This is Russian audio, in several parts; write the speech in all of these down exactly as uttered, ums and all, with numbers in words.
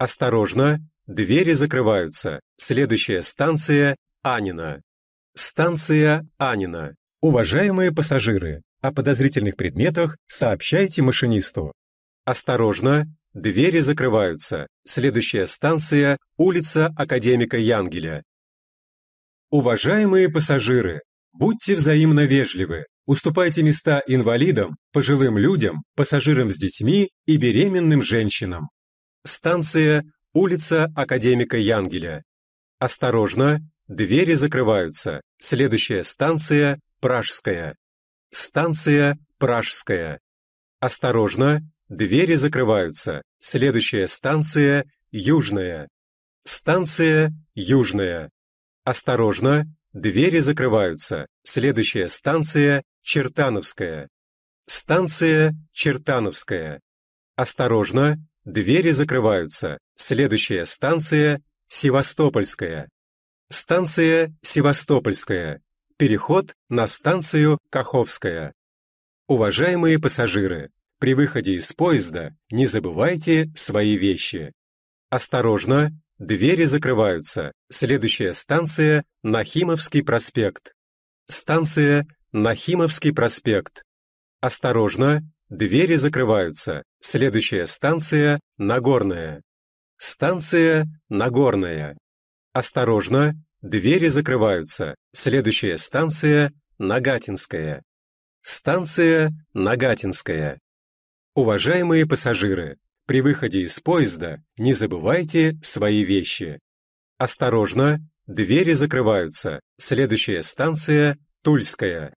Осторожно, двери закрываются. Следующая станция Анина. Станция Анина. Уважаемые пассажиры, о подозрительных предметах сообщайте машинисту. Осторожно, двери закрываются. Следующая станция улица Академика Янгеля. Уважаемые пассажиры, будьте взаимно вежливы. Уступайте места инвалидам, пожилым людям, пассажирам с детьми и беременным женщинам. Станция улица Академика Янгеля. Осторожно, двери закрываются. Следующая станция Пражская. Станция Пражская. Осторожно, двери закрываются. Следующая станция Южная. Станция Южная. Осторожно, двери закрываются. Следующая станция Чертановская. Станция Чертановская. Осторожно, двери закрываются. Следующая станция Севастопольская. Станция Севастопольская. Переход на станцию Каховская. Уважаемые пассажиры, при выходе из поезда не забывайте свои вещи. Осторожно, двери закрываются. Следующая станция Нахимовский проспект. Станция Нахимовский проспект. Осторожно, двери закрываются. Следующая станция Нагорная. Станция Нагорная. Осторожно, двери закрываются. Следующая станция Нагатинская. Станция Нагатинская. Уважаемые пассажиры, при выходе из поезда не забывайте свои вещи. Осторожно, двери закрываются. Следующая станция Тульская.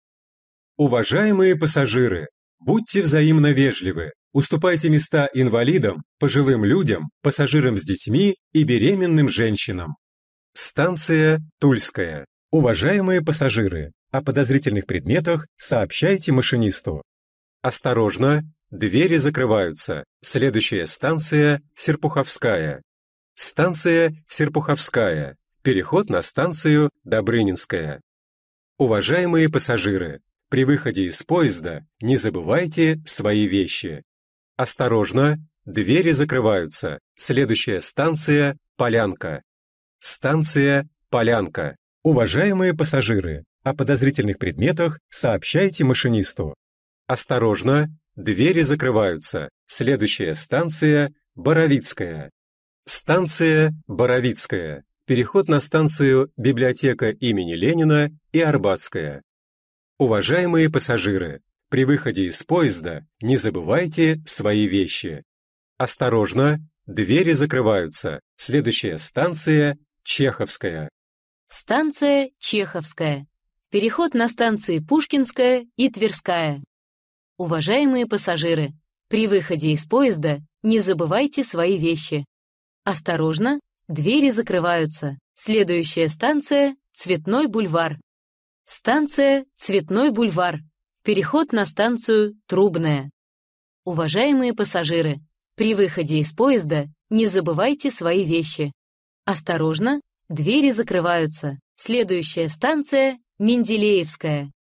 Уважаемые пассажиры, будьте взаимно вежливы. Уступайте места инвалидам, пожилым людям, пассажирам с детьми и беременным женщинам. Станция Тульская. Уважаемые пассажиры, о подозрительных предметах сообщайте машинисту. Осторожно, двери закрываются. Следующая станция Серпуховская. Станция Серпуховская. Переход на станцию Добрынинская. Уважаемые пассажиры, при выходе из поезда не забывайте свои вещи. Осторожно, двери закрываются. Следующая станция Полянка. Станция Полянка. Уважаемые пассажиры, о подозрительных предметах сообщайте машинисту. Осторожно, двери закрываются. Следующая станция Боровицкая. Станция Боровицкая. Переход на станцию Библиотека имени Ленина и Арбатская. Уважаемые пассажиры, при выходе из поезда не забывайте свои вещи. Осторожно, двери закрываются. Следующая станция Чеховская. Станция Чеховская. Переход на станции Пушкинская и Тверская. Уважаемые пассажиры, при выходе из поезда не забывайте свои вещи. Осторожно, двери закрываются. Следующая станция Цветной бульвар. Станция Цветной бульвар. Переход на станцию Трубная. Уважаемые пассажиры, при выходе из поезда не забывайте свои вещи. Осторожно, двери закрываются. Следующая станция Менделеевская.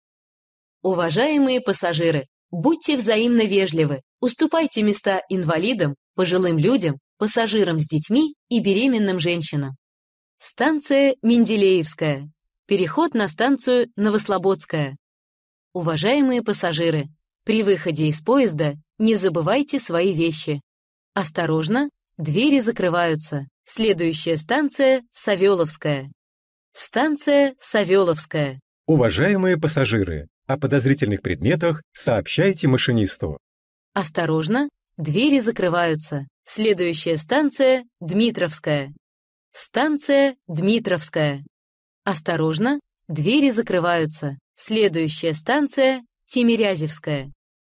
Уважаемые пассажиры, будьте взаимно вежливы. Уступайте места инвалидам, пожилым людям, пассажирам с детьми и беременным женщинам. Станция Менделеевская. Переход на станцию Новослободская. Уважаемые пассажиры, при выходе из поезда не забывайте свои вещи. Осторожно, двери закрываются. Следующая станция Савеловская. Станция Савеловская. Уважаемые пассажиры, о подозрительных предметах сообщайте машинисту. Осторожно, двери закрываются. Следующая станция Дмитровская. Станция Дмитровская. Осторожно, двери закрываются. Следующая станция Тимирязевская.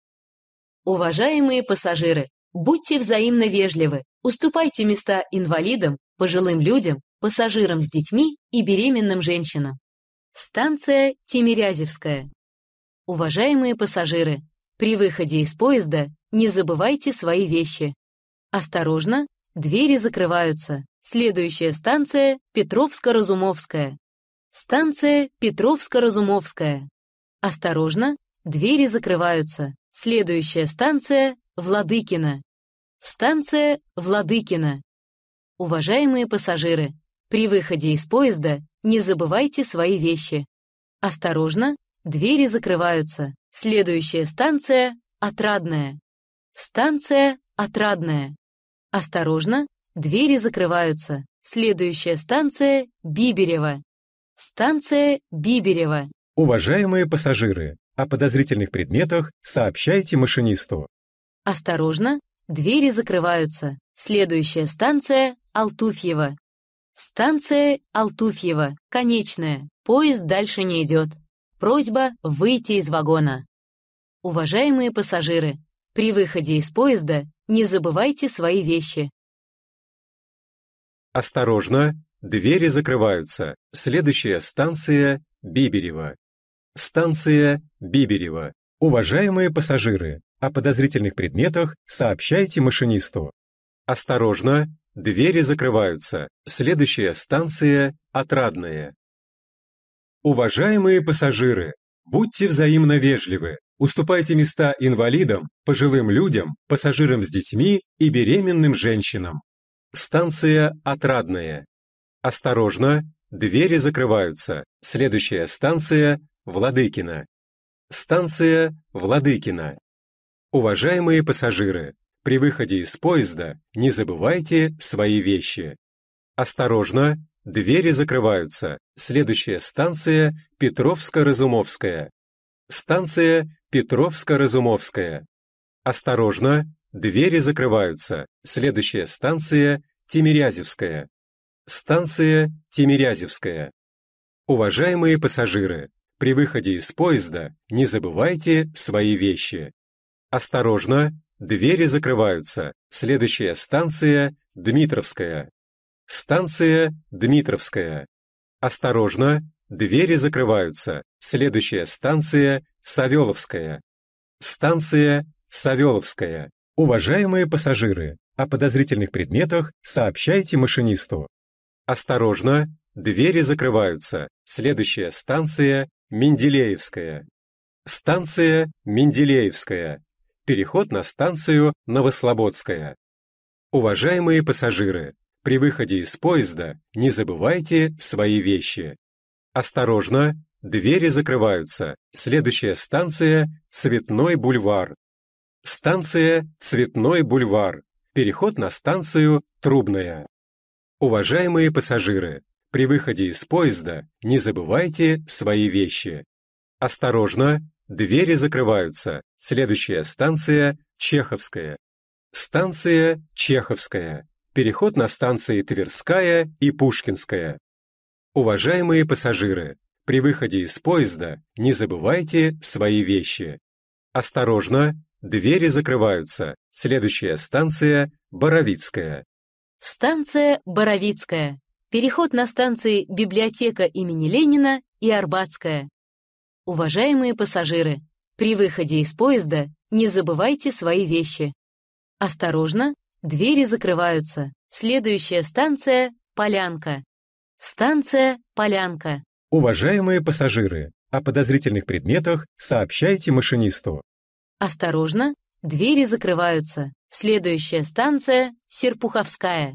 Уважаемые пассажиры, будьте взаимно вежливы. Уступайте места инвалидам, пожилым людям, пассажирам с детьми и беременным женщинам. Станция Тимирязевская. Уважаемые пассажиры, при выходе из поезда не забывайте свои вещи. Осторожно, двери закрываются. Следующая станция Петровско-Разумовская. Станция Петровско-Разумовская. Осторожно, двери закрываются. Следующая станция Владыкина. Станция Владыкино. Уважаемые пассажиры, при выходе из поезда не забывайте свои вещи. Осторожно, двери закрываются. Следующая станция Отрадная. Станция Отрадная. Осторожно, двери закрываются. Следующая станция Биберево. Станция Биберево. Уважаемые пассажиры, о подозрительных предметах сообщайте машинисту. Осторожно, двери закрываются. Следующая станция Алтуфьево. Станция Алтуфьево. Конечная. Поезд дальше не идет. Просьба выйти из вагона. Уважаемые пассажиры, при выходе из поезда не забывайте свои вещи. Осторожно, двери закрываются. Следующая станция Биберево. Станция Биберево. Уважаемые пассажиры, о подозрительных предметах сообщайте машинисту. Осторожно, двери закрываются. Следующая станция Отрадная. Уважаемые пассажиры, будьте взаимно вежливы. Уступайте места инвалидам, пожилым людям, пассажирам с детьми и беременным женщинам. Станция Отрадная. Осторожно, двери закрываются. Следующая станция Владыкино. Станция Владыкино. Уважаемые пассажиры, при выходе из поезда не забывайте свои вещи. Осторожно, двери закрываются. Следующая станция Петровско-Разумовская. Станция Петровско-Разумовская. Осторожно, двери закрываются. Следующая станция Тимирязевская. Станция Тимирязевская. Уважаемые пассажиры, при выходе из поезда не забывайте свои вещи. Осторожно, двери закрываются. Следующая станция Дмитровская. Станция Дмитровская. Осторожно, двери закрываются. Следующая станция Савеловская. Станция Савеловская. Уважаемые пассажиры, о подозрительных предметах сообщайте машинисту. Осторожно, двери закрываются. Следующая станция Менделеевская. Станция Менделеевская. Переход на станцию Новослободская. Уважаемые пассажиры, при выходе из поезда не забывайте свои вещи. Осторожно, двери закрываются. Следующая станция Цветной бульвар. Станция Цветной бульвар. Переход на станцию Трубная. Уважаемые пассажиры, при выходе из поезда не забывайте свои вещи. Осторожно, двери закрываются. Следующая станция Чеховская. Станция Чеховская. Переход на станции Тверская и Пушкинская. Уважаемые пассажиры, при выходе из поезда не забывайте свои вещи. Осторожно, двери закрываются. Следующая станция Боровицкая. Станция Боровицкая. Переход на станции Библиотека имени Ленина и Арбатская. Уважаемые пассажиры, при выходе из поезда не забывайте свои вещи. Осторожно, двери закрываются. Следующая станция Полянка. Станция Полянка. Уважаемые пассажиры, о подозрительных предметах сообщайте машинисту. Осторожно, двери закрываются. Следующая станция Серпуховская.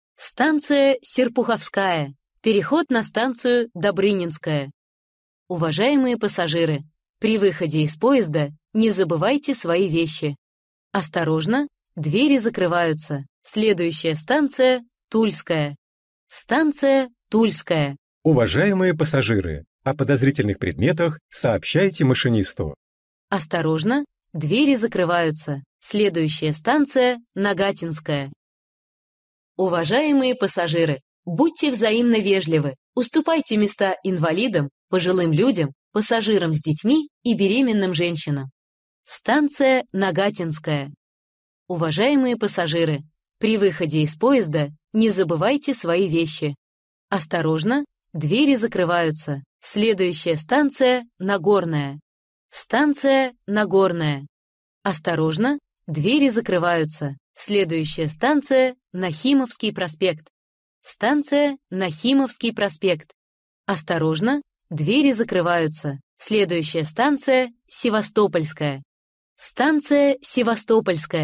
Станция Серпуховская. Переход на станцию Добрынинская. Уважаемые пассажиры, при выходе из поезда не забывайте свои вещи. Осторожно, двери закрываются. Следующая станция Тульская. Станция Тульская. Уважаемые пассажиры, о подозрительных предметах сообщайте машинисту. Осторожно, двери закрываются. Следующая станция Нагатинская. Уважаемые пассажиры, будьте взаимно вежливы. Уступайте места инвалидам, пожилым людям, пассажирам с детьми и беременным женщинам. Станция Нагатинская. Уважаемые пассажиры, при выходе из поезда не забывайте свои вещи. Осторожно, двери закрываются. Следующая станция Нагорная. Станция Нагорная. Осторожно, двери закрываются. Следующая станция Нахимовский проспект. Станция Нахимовский проспект. Осторожно, двери закрываются. Следующая станция Севастопольская. Станция Севастопольская.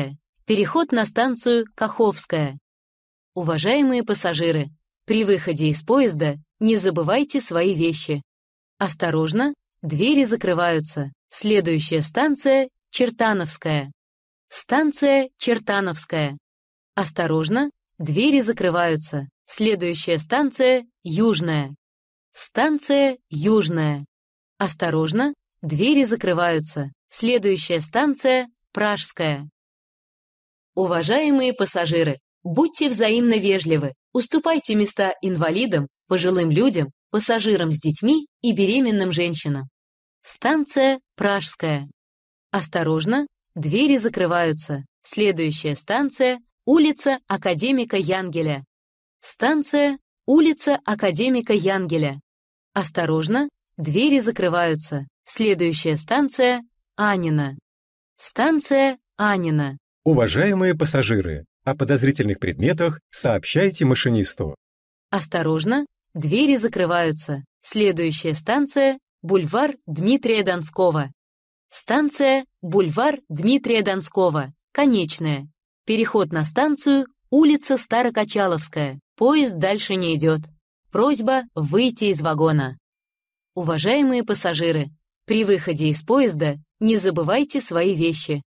Переход на станцию Каховская. Уважаемые пассажиры, при выходе из поезда не забывайте свои вещи. Осторожно, двери закрываются. Следующая станция – Чертановская. Станция Чертановская. Осторожно, двери закрываются. Следующая станция – Южная. Станция Южная. Осторожно, двери закрываются. Следующая станция – Пражская. Уважаемые пассажиры, будьте взаимно вежливы, уступайте места инвалидам, пожилым людям, пассажирам с детьми и беременным женщинам. Станция Пражская. Осторожно, двери закрываются. Следующая станция – улица Академика Янгеля. Станция – улица Академика Янгеля. Осторожно, двери закрываются. Следующая станция – Анина. Станция Анина. Уважаемые пассажиры, о подозрительных предметах сообщайте машинисту. Осторожно, двери закрываются. Следующая станция – бульвар Дмитрия Донского. Станция – бульвар Дмитрия Донского. Конечная. Переход на станцию – улица Старокачаловская. Поезд дальше не идет. Просьба выйти из вагона. Уважаемые пассажиры, при выходе из поезда не забывайте свои вещи.